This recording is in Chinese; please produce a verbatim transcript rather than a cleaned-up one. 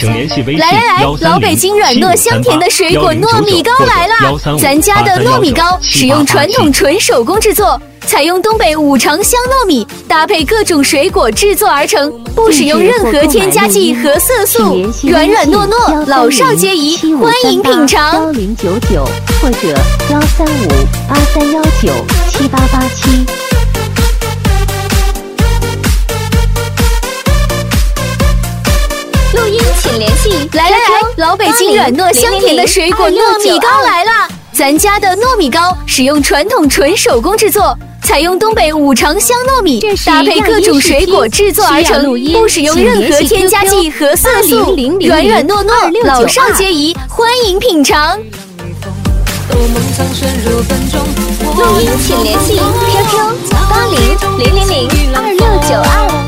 请联系微信来来来，老北京软糯香甜的水果糯米糕来啦！咱家的糯米糕使用传统纯手工制作，采用东北五常香糯米，搭配各种水果制作而成，不使用任何添加剂和色素，软软糯糯，老少皆宜，欢迎品尝。 幺零九九或者幺三五八三幺九七八八七。 录音请联系。来来来，老北京软糯香甜的水果糯米糕来啦！咱家的糯米糕使用传统纯手工制作，采用东北五常香糯米，搭配各种水果制作而成，不使用任何添加剂和色素，软软糯糯，老少皆宜，欢迎品尝。录音请联系 Q Q 八零零零零二六九二。